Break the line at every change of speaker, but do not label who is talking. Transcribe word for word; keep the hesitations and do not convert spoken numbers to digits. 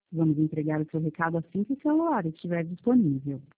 Vamos entregar o seu recado assim que o celular estiver disponível.